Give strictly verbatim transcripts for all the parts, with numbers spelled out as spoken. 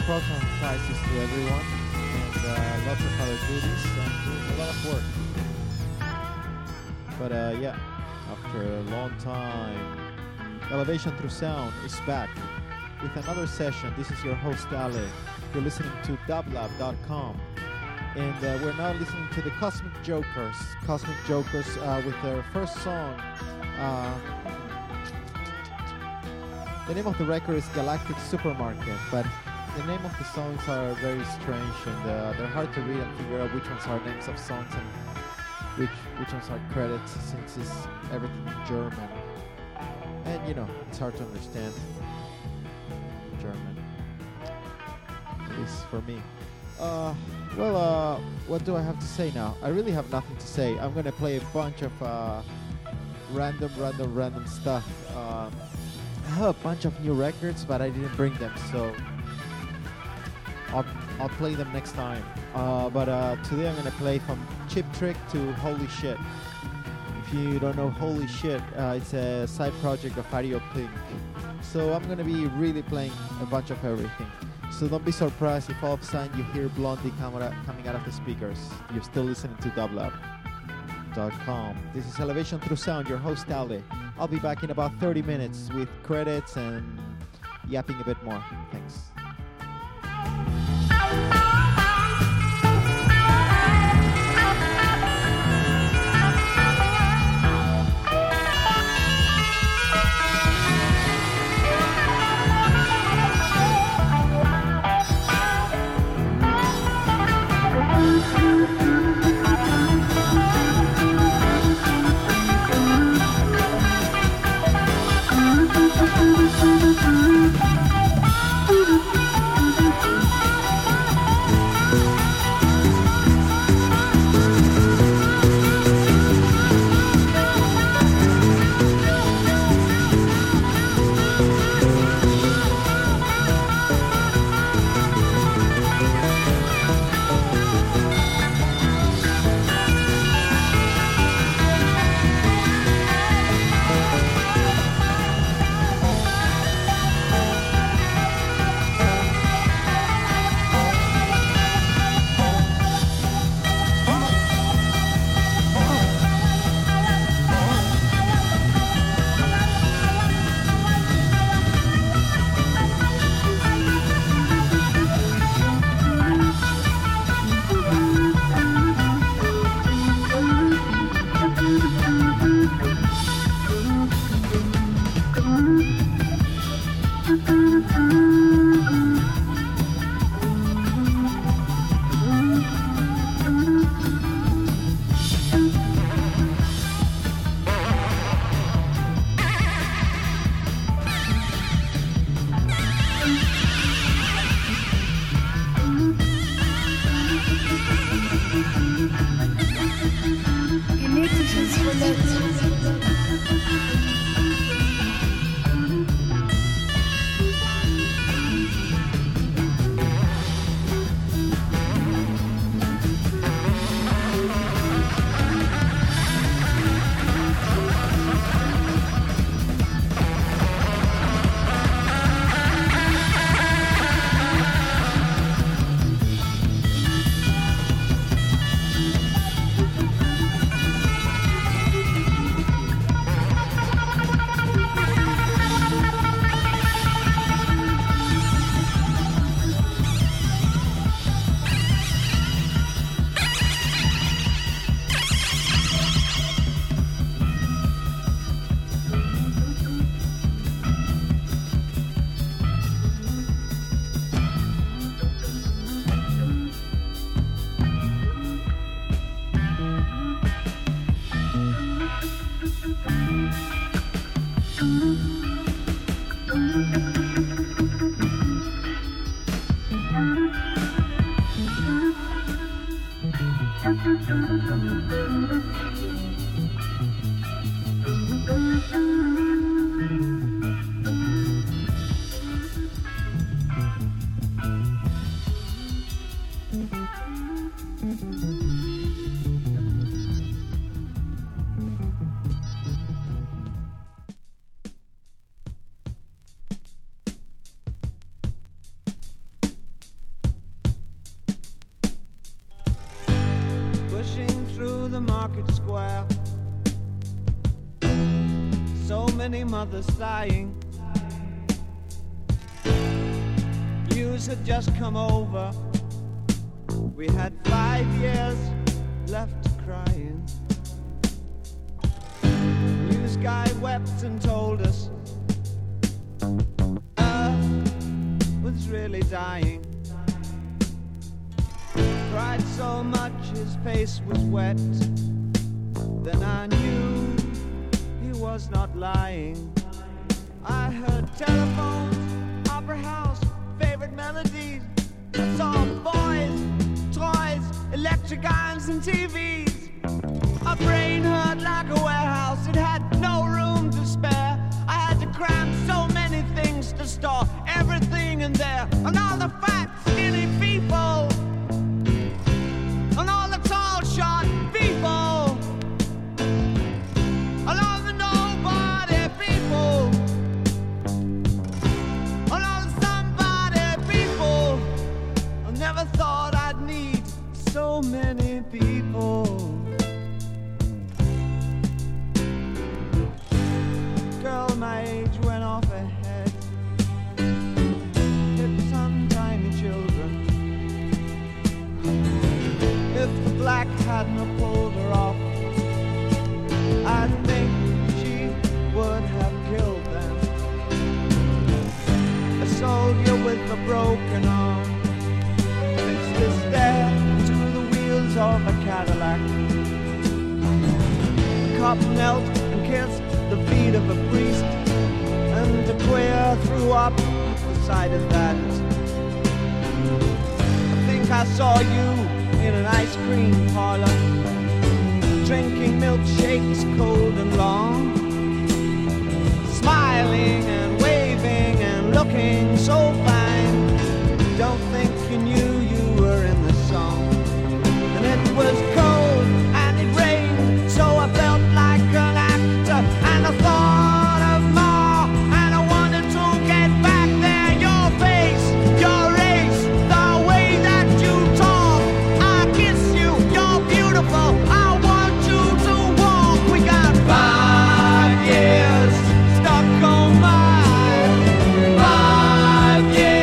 proton prices to everyone, and uh, lots of other goodies, and doing a lot of work. But uh, yeah, after a long time, Elevation Through Sound is back with another session. This is your host, Ale. You're listening to dublab dot com. And uh, we're now listening to the Cosmic Jokers. Cosmic Jokers uh, with their first song. Uh, the name of the record is Galactic Supermarket, but the name of the songs are very strange, and uh, they're hard to read and figure out which ones are names of songs and which which ones are credits, since it's everything in German. And you know, it's hard to understand German, at least for me. Uh, well, uh, what do I have to say now? I really have nothing to say. I'm gonna play a bunch of uh, random, random, random stuff. Um, I have a bunch of new records, but I didn't bring them, so I'll, I'll play them next time. Uh, but uh, today I'm gonna play from Chip Trick to Holy Shit. If you don't know Holy Shit, uh, it's a side project of Ario Pink. So I'm gonna be really playing a bunch of everything. So don't be surprised if all of a sudden you hear Blondie come out, coming out of the speakers. You're still listening to dublab dot com. This is Elevation Through Sound, your host Ale. I'll be back in about thirty minutes with credits and yapping a bit more. Thanks. the market square. So many mothers sighing. News had just come over. We had five years left crying. News guy wept and told us Earth was really dying. Cried so much his face was wet. Then I knew he was not lying. I heard telephones, opera house, favorite melodies. I saw boys, toys, electric irons and T Vs. My brain hurt like a warehouse. It had no room to spare. I had to cram so many things to store everything in there. And all the fat, skinny people. And all the tall, short people. And all the nobody people. And all the somebody people. I never thought I'd need so many people. Girl my age went off ahead. Hips on tiny children. If the black hadn't have pulled her off, I think she would have killed them. A soldier with a broken arm fixed his stare to the wheels of a Cadillac. The cop knelt and kissed the feet of a priest, and the queer threw up the sight of that. I think I saw you in an ice cream parlor, drinking milkshakes cold and long, smiling and waving and looking so fine. Don't think you knew you were in the song. And it was cold and it rained, so I felt like an actor, and I thought of more, and I wanted to get back there. Your face, your race, the way that you talk. I kiss you, you're beautiful. I want you to walk. We got five years stuck on my five years.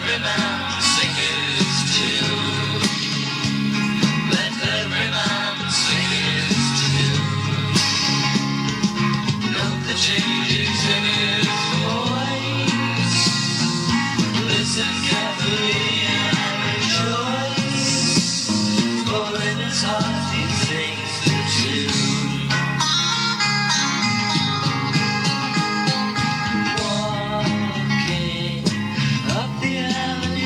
every man sing his tune. Let every man sing his tune. Note the changes in his voice. Listen carefully and rejoice. For in his heart he sings the tune. Walking up the avenue.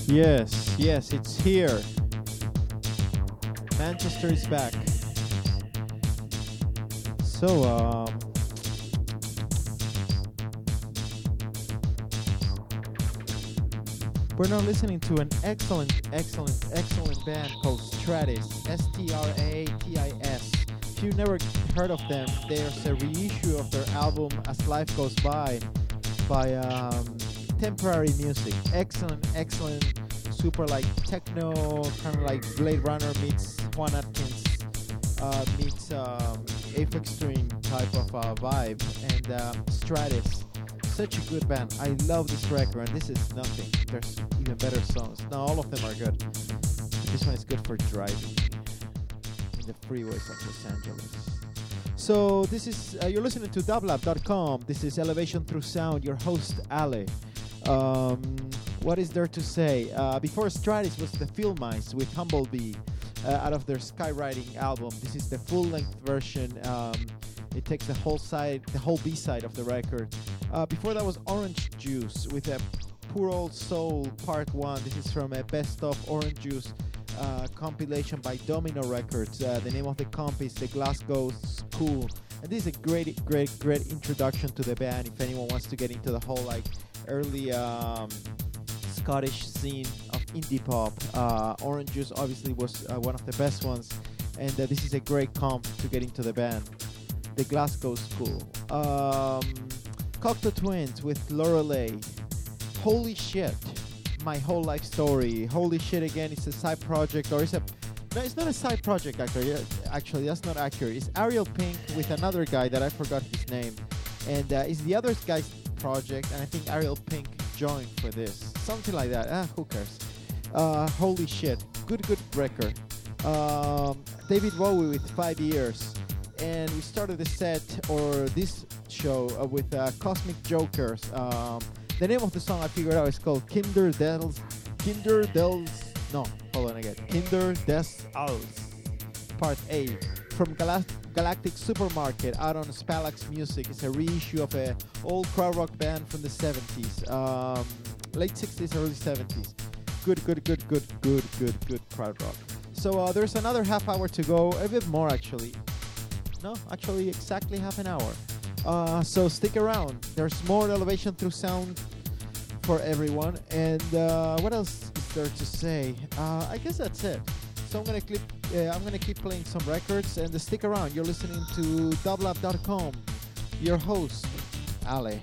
Yes, yes, it's here. Manchester is back. So, um, we're now listening to an excellent, excellent, excellent band called Stratis, S T R A T I S. If you've never heard of them, there's a reissue of their album As Life Goes By by um, Temporary Music. Excellent, excellent, super like techno, kind of like Blade Runner meets Juan Atkins, uh, meets um, Aphex Twin type of uh, vibe. And uh, Stratis, such a good band. I love this record, and this is nothing. There's even better songs. Now all of them are good, but this one is good for driving in the freeways of Los Angeles. So this is uh, you're listening to dublab dot com. This is Elevation Through Sound. Your host Ale. Um, what is there to say? Uh, before Stratis was the Filmice with Humblebee uh, out of their Skywriting album. This is the full-length version. Um, it takes the whole side, the whole B-side of the record. Uh, before that was Orange Juice with a Poor Old Soul Part One. This is from a Best of Orange Juice uh, compilation by Domino Records. Uh, the name of the comp is The Glasgow School, and this is a great, great, great introduction to the band. If anyone wants to get into the whole like early um, Scottish scene of indie pop, uh, Orange Juice obviously was uh, one of the best ones, and uh, this is a great comp to get into the band. The Glasgow School. Um, Cocteau Twins with Lorelei. Holy shit. My whole life story. Holy shit again. It's a side project, or it's a no, it's not a side project actually. Actually, that's not accurate. It's Ariel Pink with another guy that I forgot his name, and uh, it's the other guy's project, and I think Ariel Pink joined for this, something like that. Ah, who cares? Uh, holy shit. Good, good record. Um, David Bowie with Five Years, and we started the set or this show uh, with uh, Cosmic Jokers. Um, the name of the song I figured out is called Kinder Dels, Kinder Dels, no, hold on again, Kinder Des Als, Part A, from Gal- Galactic Supermarket out on Spalax Music. It's a reissue of a old crowd rock band from the seventies, um, late sixties, early seventies. Good, good, good, good, good, good, good crowd rock. So uh, there's another half hour to go, a bit more actually. No, actually exactly half an hour. Uh, so stick around. There's more Elevation Through Sound for everyone. And uh, what else is there to say? Uh, I guess that's it. So I'm gonna clip. Uh, I'm gonna keep playing some records, and uh, stick around. You're listening to dublab dot com. Your host, Ale.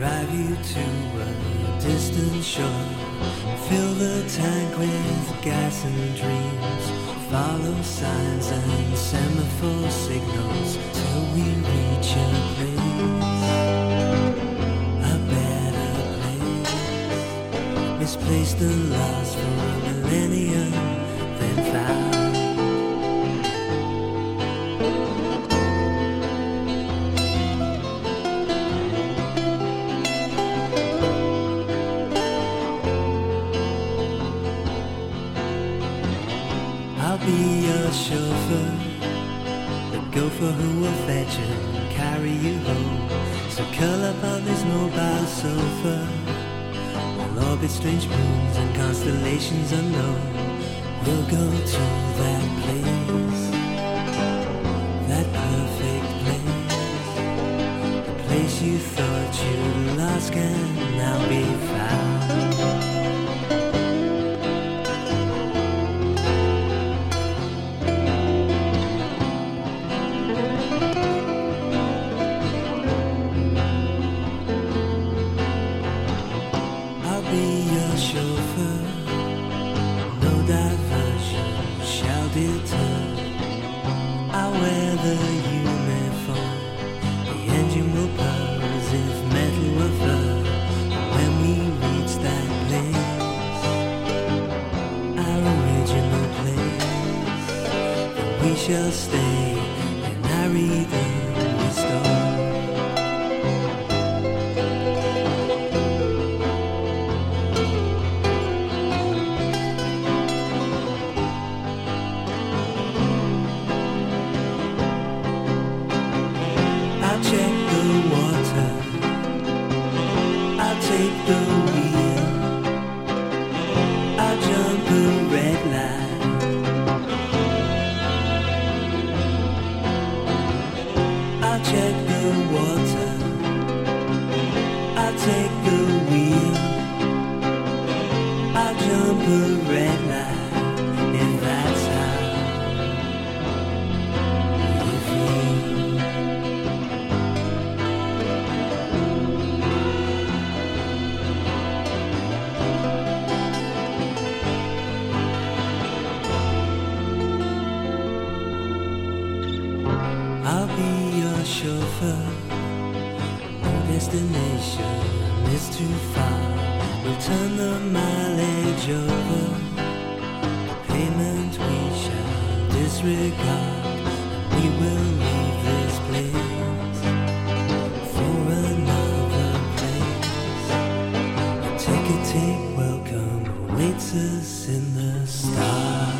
drive you to a distant shore. Fill the tank with gas and dreams. Follow signs and semaphore signals till we reach a place, a better place. Misplaced and lost for a millennium, then found. I'll be your chauffeur, the gopher who will fetch you and carry you home. So curl up on this mobile sofa, we'll orbit strange moons and constellations unknown. We'll go to that place, that perfect place, the place you thought you lost can now be found. I'll wear the uniform, the engine will purr as if metal were fur. When we reach that place, our original place, then we shall stay in our rhythm restored. Take the wheel, I'll jump a red light. I'll check the water, I'll take the wheel, I'll jump a red light, if that's how you feel. I'll be your chauffeur, no destination is too far. We'll turn the mileage over, the payment we shall disregard. We will leave this place for another place. A ticketing welcome awaits us in the stars.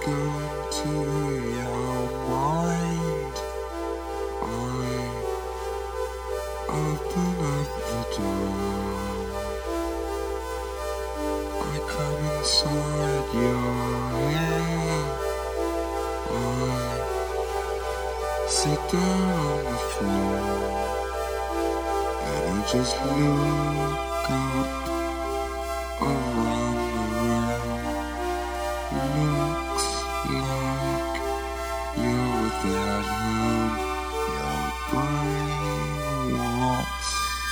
go into your mind. I open up the door. I come inside your head. I sit down on the floor. And I just look up around the room. Looks like you're without home. Your brain rots.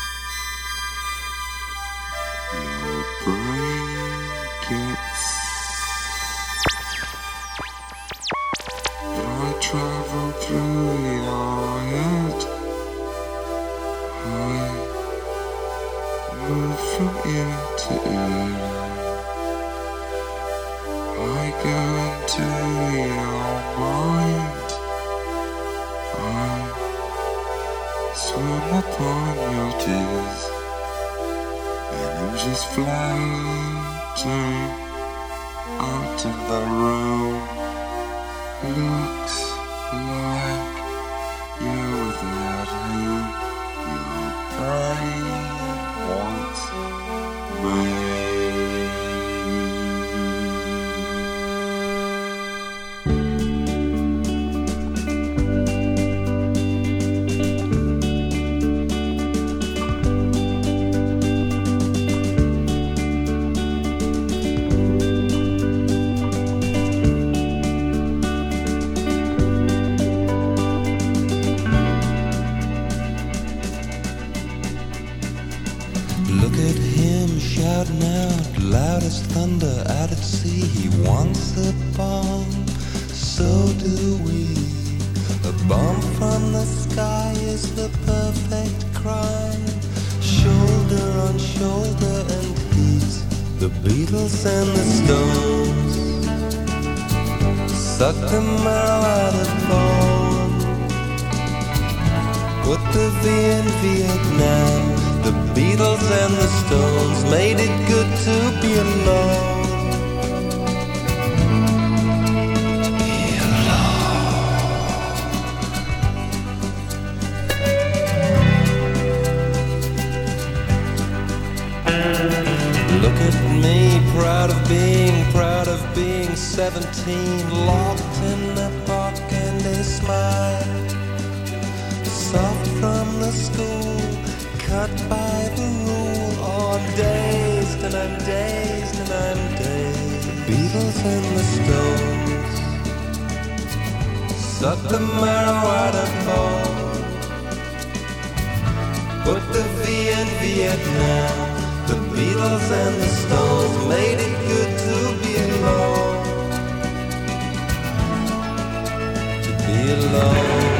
Your brain gets. But I travel through your head. I move from ear to ear. I go into your mind. I swim upon your tears. And I'm just floating out in the room. Looks like you're without him. Your brain wants me. Look at him shouting out, loud as thunder out at sea. He wants a bomb, so do we. A bomb from the sky is the perfect crime. Shoulder on shoulder and heat. The Beatles and the Stones suck the marrow out of bone. Put the V in Vietnam. The Beatles and the Stones made it good to be alone. To be alone. Look at me, proud of being, proud of being seventeen, locked in a park and a smile. Soft from the school, cut by the rule, or dazed and I'm dazed and I'm dazed. The Beatles and the Stones suck the marrow out of bone. Put the V in Vietnam. The Beatles and the Stones made it good to be alone. To be alone.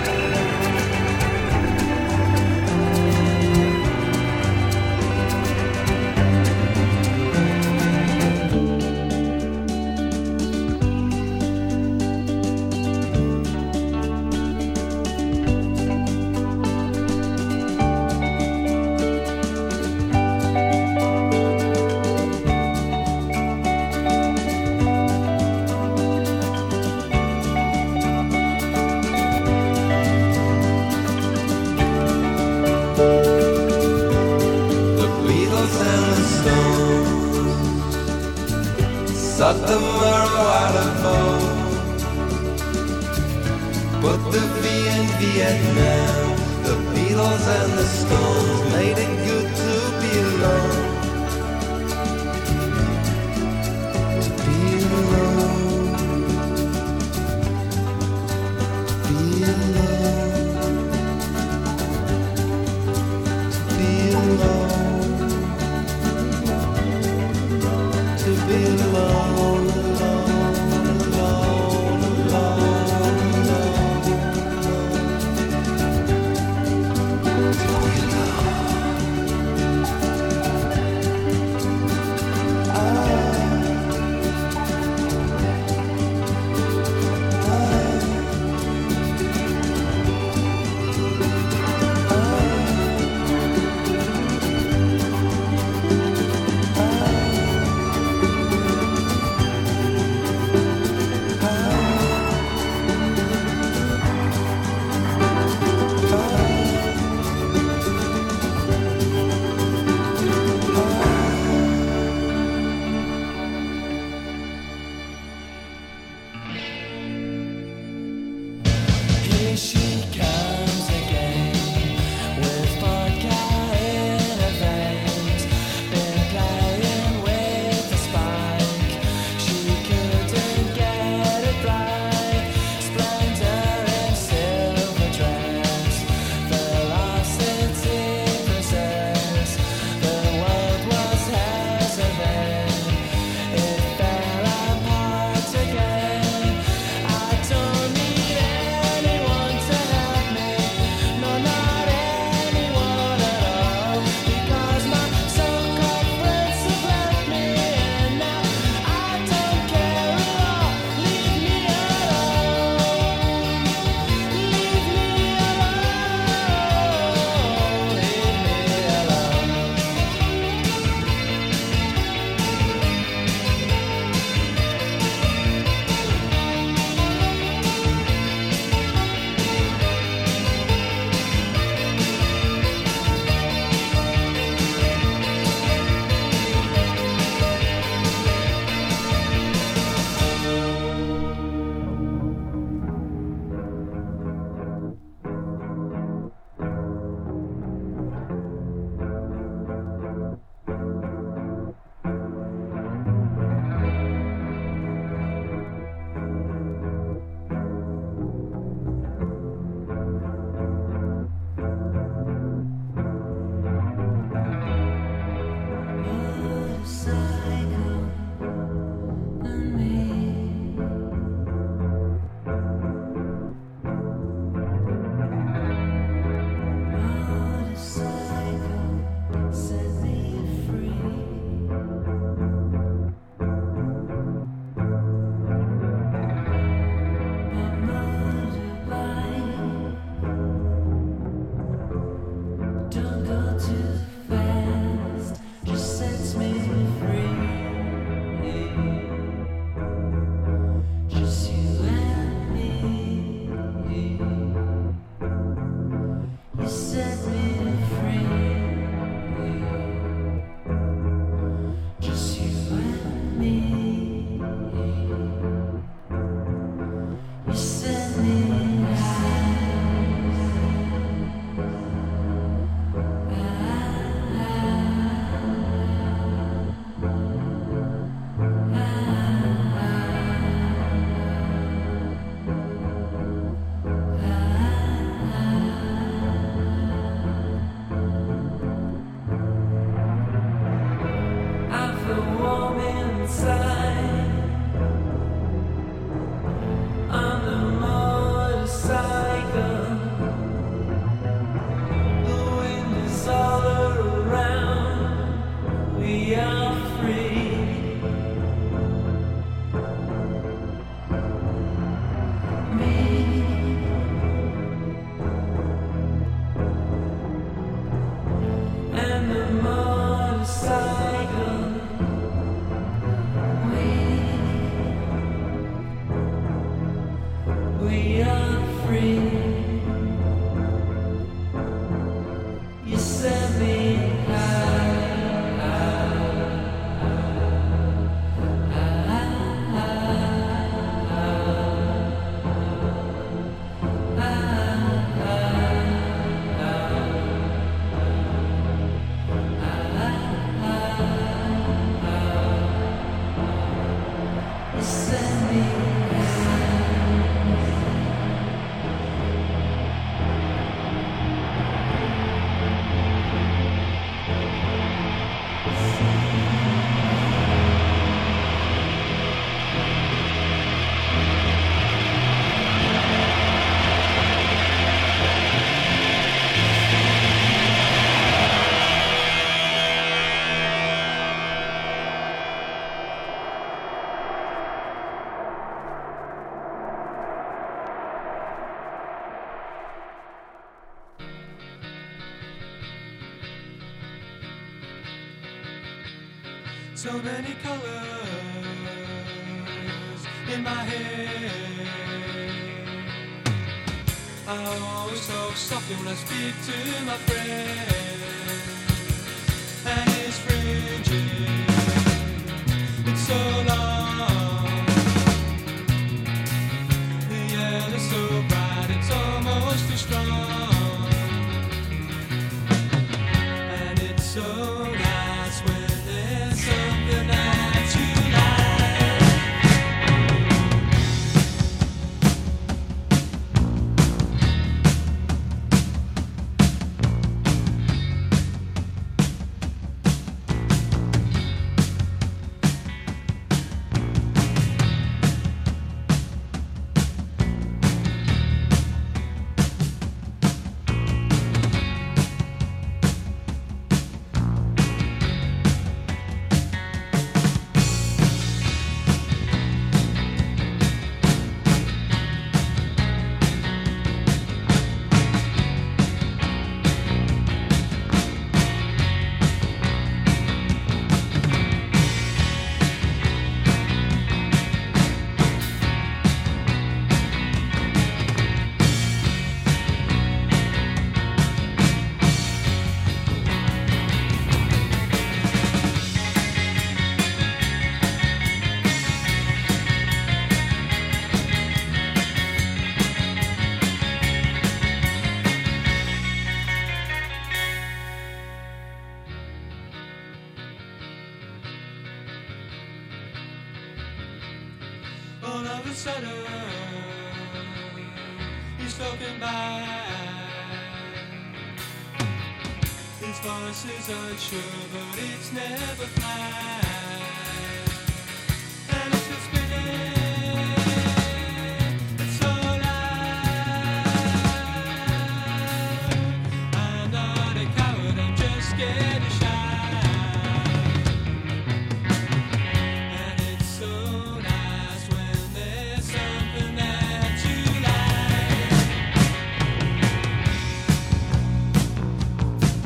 Suck the marrow out of bone. Put the V in Vietnam. The Beatles and the Stones made it good to be alone. To be alone. Be alone. To be alone. To be alone. Don't go too fast, just sets me free. Just you and me. You set me free. Just you and me. You set me high. I feel warm inside. On the motorcycle, the wind is all around. We are free. Me. And the motorcycle. We We are free. You set me You set me So many colors in my head. I always talk softly when I speak to my friend. And it's frigid, it's so long. The air is so bright, it's almost too strong. And it's so nice when there's something that you like. All of a sudden, he's talking by. His voice is unsure, but it's never flat. And it's just spinning. It's so loud. I'm not a coward, I'm just scared to shine. And it's so nice when there's something that you like.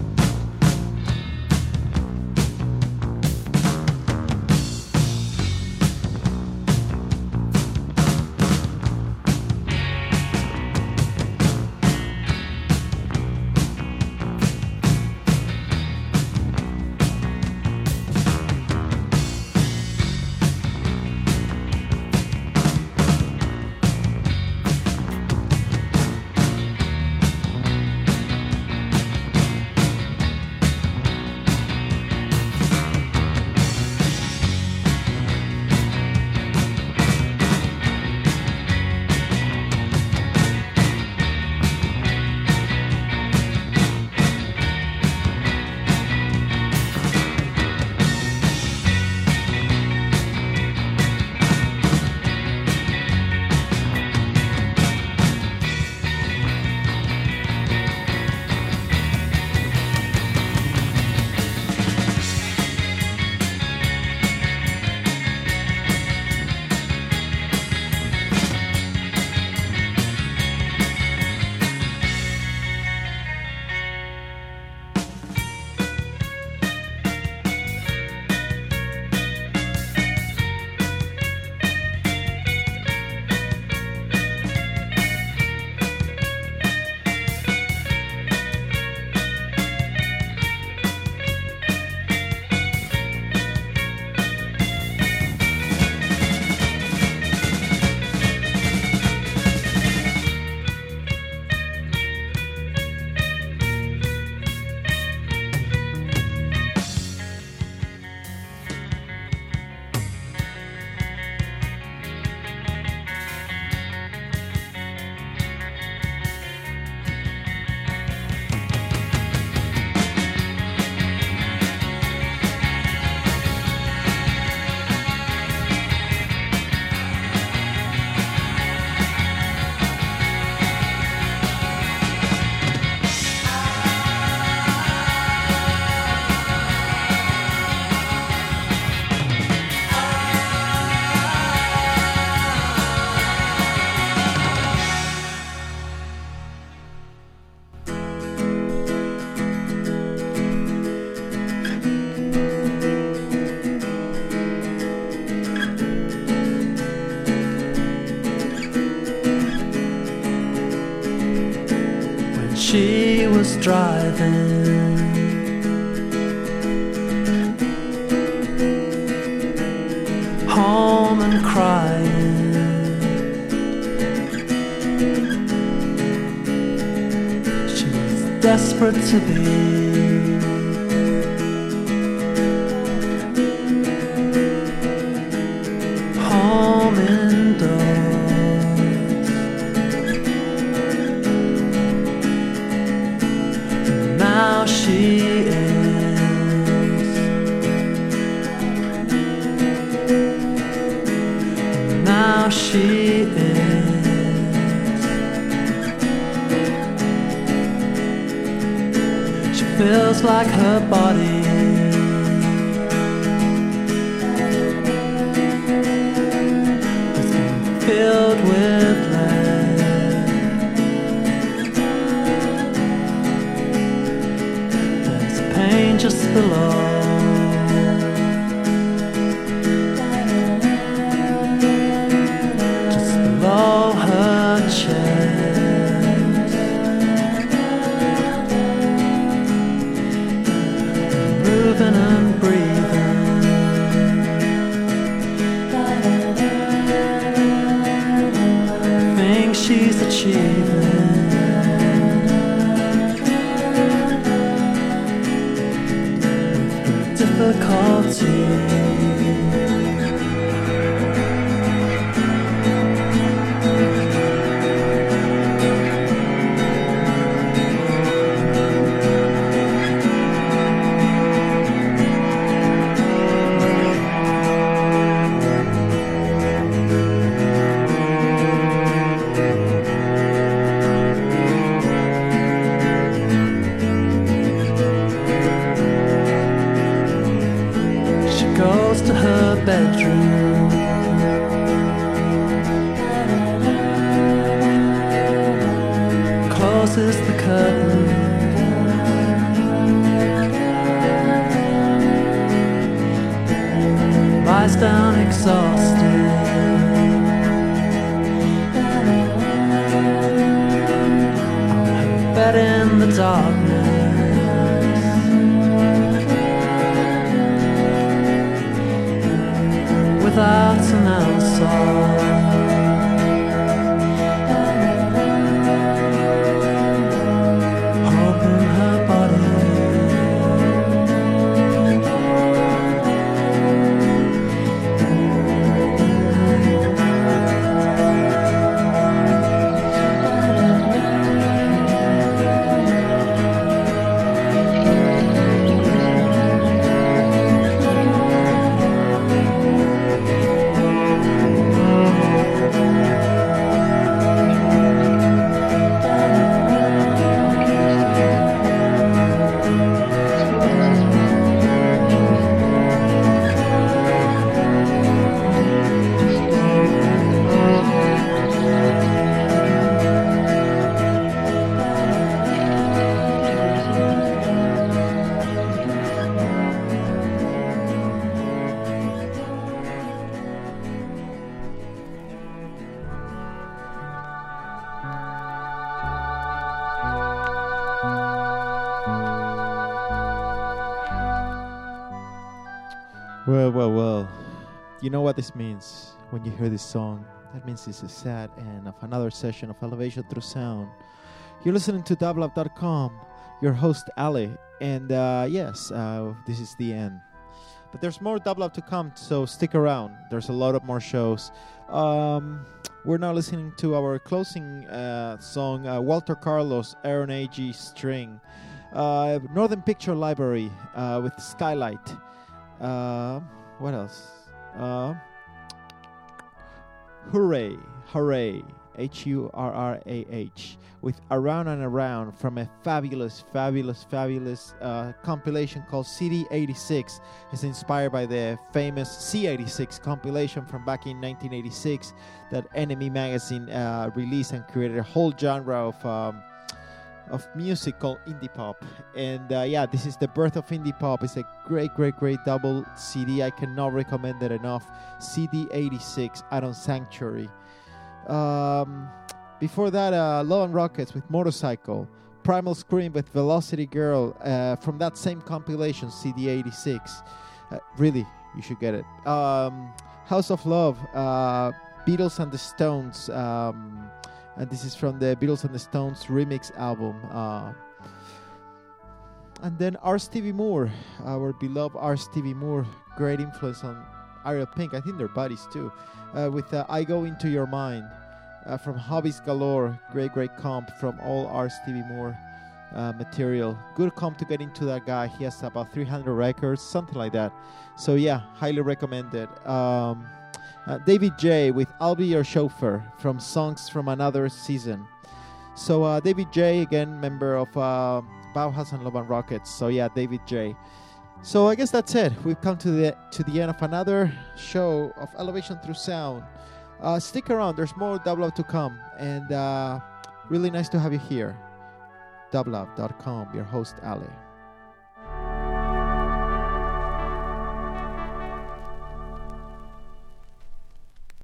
driving. Home and crying. She's desperate to be home indoors. Now she is. Now she is. She feels like her body filled with lead. There's a pain just below. Just below her chest. Moving and breathing. She's achieving with difficulty. Goes to her bedroom. Closes the curtain. Lies down exhausted. On her bed in the darkness. Without an answer. Hope in her body. Well, well, well. You know what this means when you hear this song. That means it's a sad end of another session of Elevation Through Sound. You're listening to dublab dot com, your host Ali, and uh, yes, uh, this is the end. But there's more Dublab to come, so stick around. There's a lot of more shows. Um, we're now listening to our closing uh, song, uh, Walter Carlos, Aaron A G String, uh, Northern Picture Library uh, with Skylight. Uh, what else? Uh, Hooray, Hooray, H U R R A H, with Around and Around from a fabulous, fabulous, fabulous uh, compilation called C D eighty-six. It's inspired by the famous C eighty-six compilation from back in nineteen eighty-six that Enemy Magazine uh, released and created a whole genre of um, of music called indie pop. And uh, yeah, this is the birth of indie pop. It's a great, great, great double C D. I cannot recommend it enough. C D eighty-six out on Sanctuary. Um, before that, uh, Love and Rockets with Motorcycle. Primal Scream with Velocity Girl uh, from that same compilation, C D eighty-six. Uh, really, you should get it. Um, House of Love, uh, Beatles and the Stones. Um, and this is from the Beatles and the Stones remix album. Uh, and then R. Stevie Moore, our beloved R. Stevie Moore, great influence on Ariel Pink. I think they're buddies too. Uh, with uh, I Go Into Your Mind. Uh, from Hobbies Galore, great, great comp from all our Stevie Moore uh, material. Good comp to get into that guy. He has about three hundred records, something like that. So yeah, highly recommended. Um, uh, David J. with I'll Be Your Chauffeur from Songs from Another Season. So uh, David J. again, member of uh, Bauhaus and Love and Rockets. So yeah, David J. So I guess that's it. We've come to the to the end of another show of Elevation Through Sound. Uh, stick around, there's more Dub Love to come, and uh, really nice to have you here. dub love dot com, your host Ali.